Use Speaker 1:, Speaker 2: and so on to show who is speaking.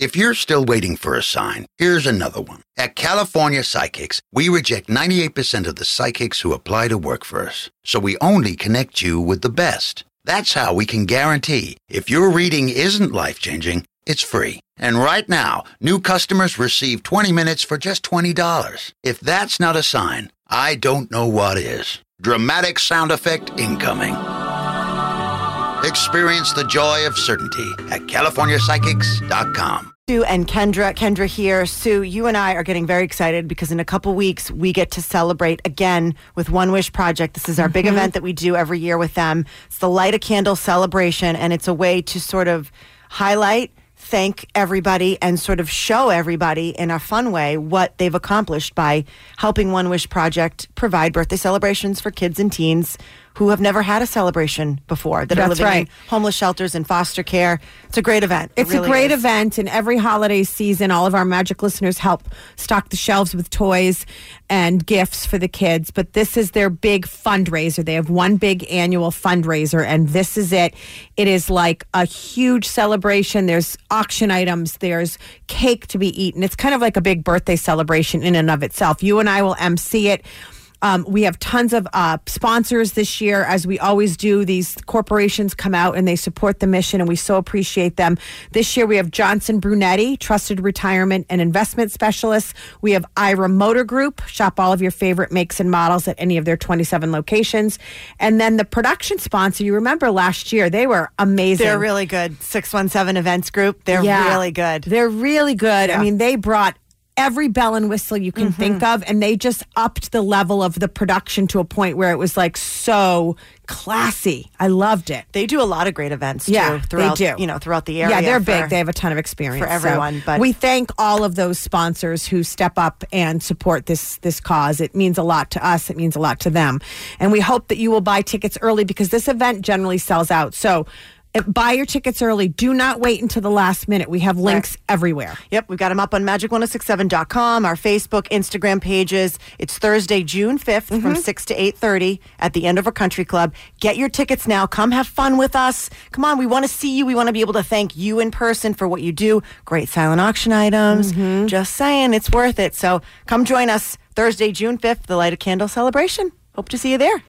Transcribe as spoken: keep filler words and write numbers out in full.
Speaker 1: If you're still waiting for a sign, here's another one. At California Psychics, we reject ninety-eight percent of the psychics who apply to work for us. So we only connect you with the best. That's how we can guarantee if your reading isn't life-changing, it's free. And right now, new customers receive twenty minutes for just twenty dollars. If that's not a sign, I don't know what is. Dramatic sound effect incoming. Experience the joy of certainty at california psychics dot com.
Speaker 2: Sue and Kendra. Kendra here. Sue, you and I are getting very excited because in a couple weeks we get to celebrate again with One Wish Project. This is our mm-hmm. big event that we do every year with them. It's the Light a Candle celebration, and it's a way to sort of highlight, thank everybody, and sort of show everybody in a fun way what they've accomplished by helping One Wish Project provide birthday celebrations for kids and teens who have never had a celebration before, that
Speaker 3: That's
Speaker 2: are living
Speaker 3: right.
Speaker 2: in homeless shelters and foster care. It's a great event. It
Speaker 3: It's
Speaker 2: really
Speaker 3: a great
Speaker 2: is.
Speaker 3: event, and every holiday season, all of our Magic listeners help stock the shelves with toys and gifts for the kids. But this is their big fundraiser. They have one big annual fundraiser, and this is it. It is like a huge celebration. There's auction items. There's cake to be eaten. It's kind of like a big birthday celebration in and of itself. You and I will emcee it. Um, we have tons of uh, sponsors this year, as we always do. These corporations come out and they support the mission, and we so appreciate them. This year we have Johnson Brunetti, Trusted Retirement and Investment Specialists. We have Ira Motor Group. Shop all of your favorite makes and models at any of their twenty-seven locations. And then the production sponsor, you remember last year, they were amazing.
Speaker 2: They're really good. six one seven Events Group. They're
Speaker 3: Yeah.
Speaker 2: really good.
Speaker 3: They're really good.
Speaker 2: Yeah.
Speaker 3: I mean, they brought every bell and whistle you can mm-hmm. think of, and they just upped the level of the production to a point where it was like so classy. I loved it.
Speaker 2: They do a lot of great events, too,
Speaker 3: yeah,
Speaker 2: throughout,
Speaker 3: they do.
Speaker 2: You know, throughout the area.
Speaker 3: Yeah, they're
Speaker 2: for,
Speaker 3: big. They have a ton of experience.
Speaker 2: for everyone.
Speaker 3: So
Speaker 2: but
Speaker 3: we thank all of those sponsors who step up and support this this cause. It means a lot to us. It means a lot to them. And we hope that you will buy tickets early, because this event generally sells out. So uh, buy your tickets early. Do not wait until the last minute. We have links right. everywhere.
Speaker 2: Yep, we've got them up on magic ten sixty-seven dot com, our Facebook, Instagram pages. It's Thursday, June fifth mm-hmm. from six to eight thirty at the Andover Country Club. Get your tickets now. Come have fun with us. Come on, we want to see you. We want to be able to thank you in person for what you do. Great silent auction items. Mm-hmm. Just saying, it's worth it. So come join us Thursday, June fifth, the Light a Candle celebration. Hope to see you there.